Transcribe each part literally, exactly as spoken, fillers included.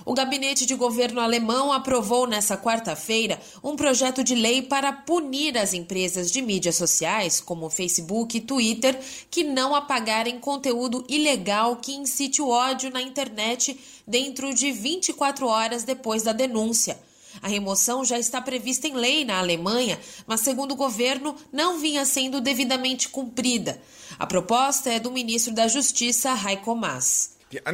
O gabinete de governo alemão aprovou nesta quarta-feira um projeto de lei para punir as empresas de mídias sociais, como Facebook e Twitter, que não apagarem conteúdo ilegal que incite o ódio na internet dentro de vinte e quatro horas depois da denúncia. A remoção já está prevista em lei na Alemanha, mas, segundo o governo, não vinha sendo devidamente cumprida. A proposta é do ministro da Justiça, Heiko Maas.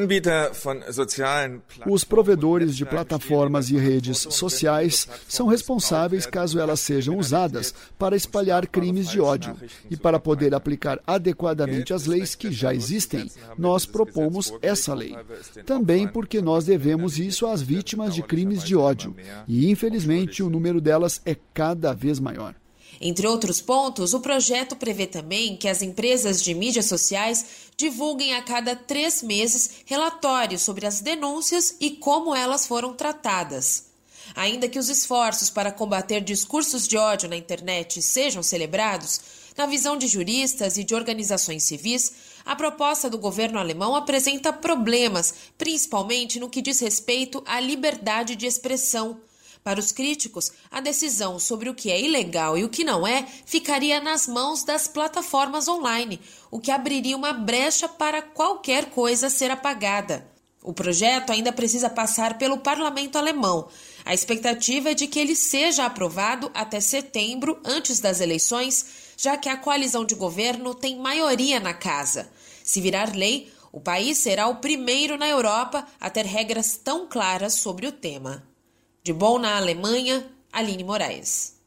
Os provedores de plataformas e redes sociais são responsáveis caso elas sejam usadas para espalhar crimes de ódio. E para poder aplicar adequadamente as leis que já existem, nós propomos essa lei. Também porque nós devemos isso às vítimas de crimes de ódio. E, infelizmente, o número delas é cada vez maior. Entre outros pontos, o projeto prevê também que as empresas de mídias sociais divulguem a cada três meses relatórios sobre as denúncias e como elas foram tratadas. Ainda que os esforços para combater discursos de ódio na internet sejam celebrados, na visão de juristas e de organizações civis, a proposta do governo alemão apresenta problemas, principalmente no que diz respeito à liberdade de expressão. Para os críticos, a decisão sobre o que é ilegal e o que não é ficaria nas mãos das plataformas online, o que abriria uma brecha para qualquer coisa ser apagada. O projeto ainda precisa passar pelo parlamento alemão. A expectativa é de que ele seja aprovado até setembro, antes das eleições, já que a coalizão de governo tem maioria na casa. Se virar lei, o país será o primeiro na Europa a ter regras tão claras sobre o tema. De Bonn, na Alemanha, Aline Moraes.